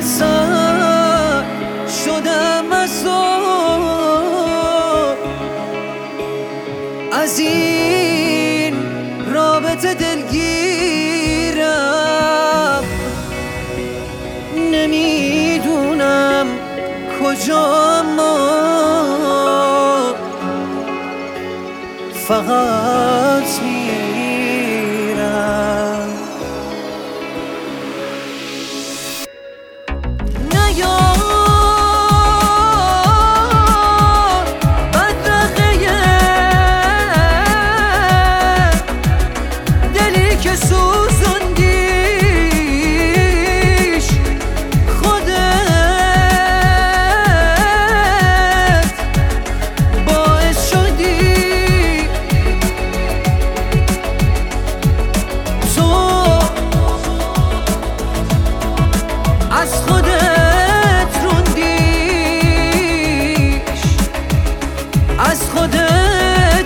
سر شدم از این رابطه دلگیرم، نمیدونم کجا، اما فقط میرم. نیار بدرقه دلی که سوزوندیش خودت باعث شدی از خودت روندیش، از خودت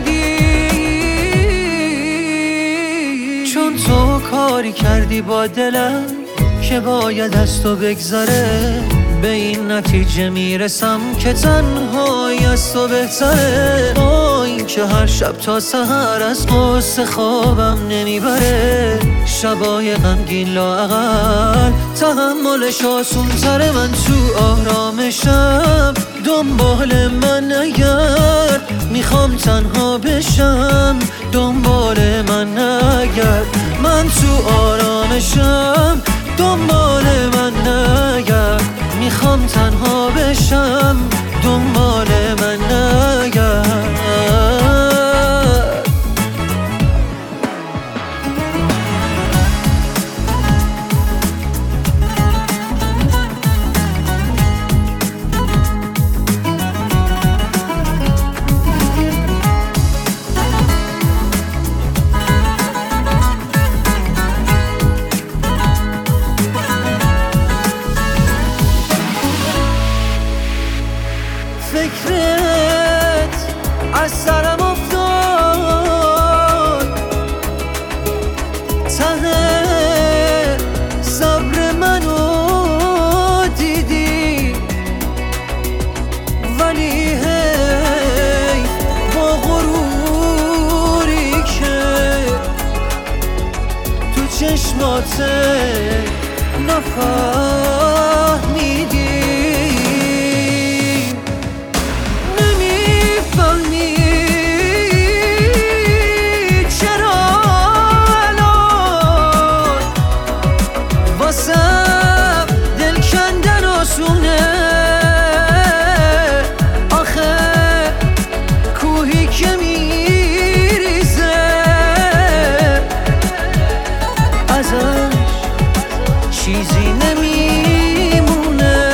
روندیش. چون تو کاری کردی با دلم که باید از تو بگذره، به این نتیجه میرسم که تنهایی از تو بهتره. با این که هر شب تا سحر از قصه خوابم نمیبره، شبای غمگین لااقل تحملش آسون تره. من تو آرامشم دنبال من نگرد، میخوام تنها بشم دنبال من نگرد. من تو آرامشم دنبال من نگرد، میخوام تنها بشم دنبال من نگرد. فکرت از سرم افتاد، ته صبر منو دیدی، ولی هی با غروری که تو چشمات نفهمیدی. دل کندن آسونه، آخه کوهی که میریزه ازش چیزی نمیمونه،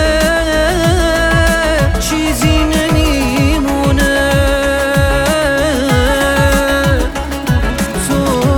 چیزی نمیمونه. تو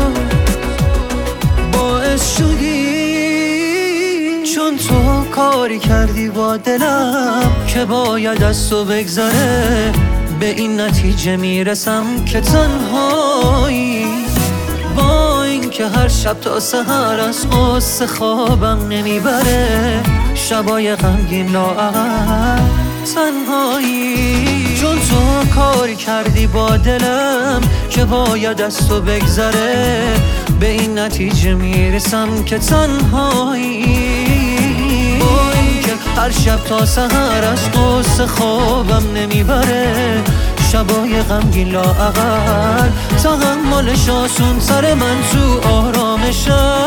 باعث شدی، چون تو کاری کردی با دلم که باید از تو بگذره، به این نتیجه میرسم که تنهایی. با این که هر شب تا سحر از قصه خوابم نمیبره، شبای غمگین لااقل تنهایی. چون تو کاری کردی با دلم که باید از تو بگذره، به این نتیجه میرسم که تنهایی. هر شب تا سحر از قصه خوابم نمیبره، شبای غمگین لااقل تحملش آسون تره. من تو آرامشم